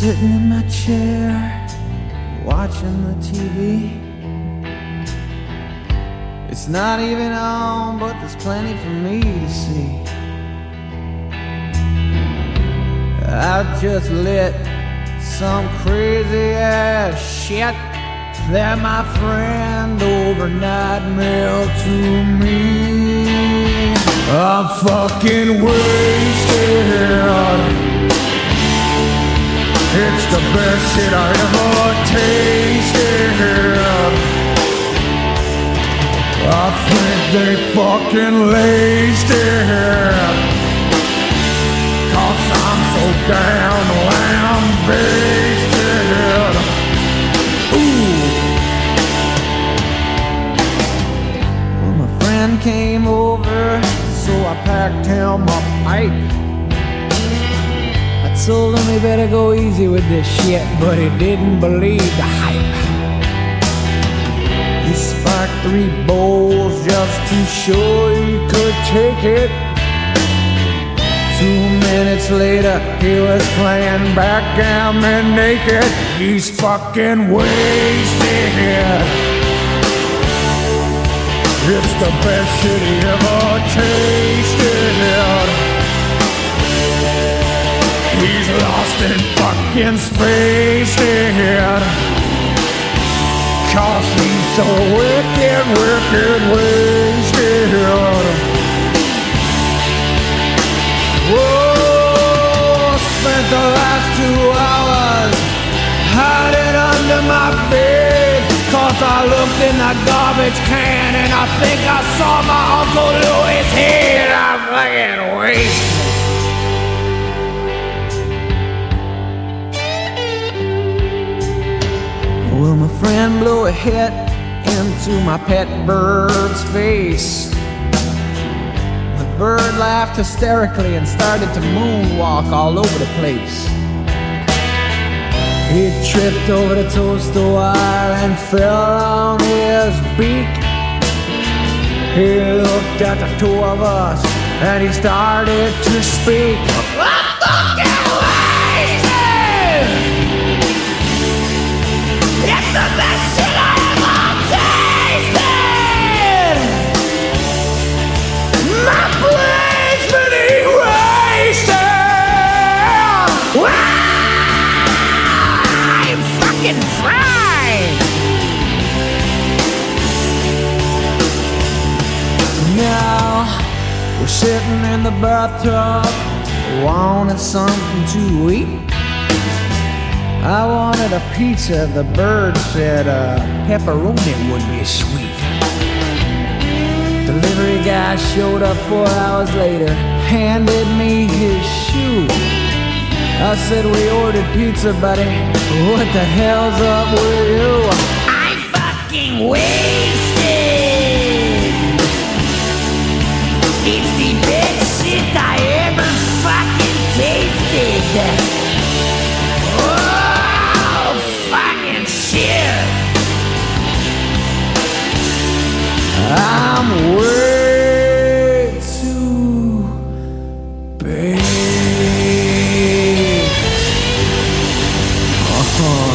sitting in my chair, watching the TV. It's not even on, but there's plenty for me to see. I just let some crazy ass shit that my friend overnight mailed to me. I'm fucking wasted. It's the best shit I ever tasted. I think they fucking laced it, 'cause I'm so down lambasted. Ooh. Well, my friend came over, so I packed him a pipe. I told him he better go easy with this shit, but he didn't believe the hype. He sparked 3 bowls just to show he could take it. 2 minutes later, he was playing backgammon naked. He's fucking wasted. It's the best shit he ever tasted. He's lost in fucking space, 'cause he's so wicked, wicked wasted. Whoa, spent the last 2 hours hiding under my bed, 'cause I looked in the garbage can and I think I saw my Uncle Louis' head. I'm fucking wasted. Well, my friend blew a hit into my pet bird's face. The bird laughed hysterically and started to moonwalk all over the place. He tripped over the toaster wire and fell on his beak. He looked at the 2 of us and he started to speak. I'm fucking wasted! It's the best shit I ever tasted! My plane's been wasted! I'm fucking fried! Now we're sitting in the bathtub, wanting something to eat. I wanted a pizza, the bird said pepperoni would be sweet. Delivery guy showed up 4 hours later, handed me his shoe. I said, we ordered pizza, buddy, what the hell's up with you? I'm fucking wasted. It's the best shit I ever fucking tasted. I'm way too big.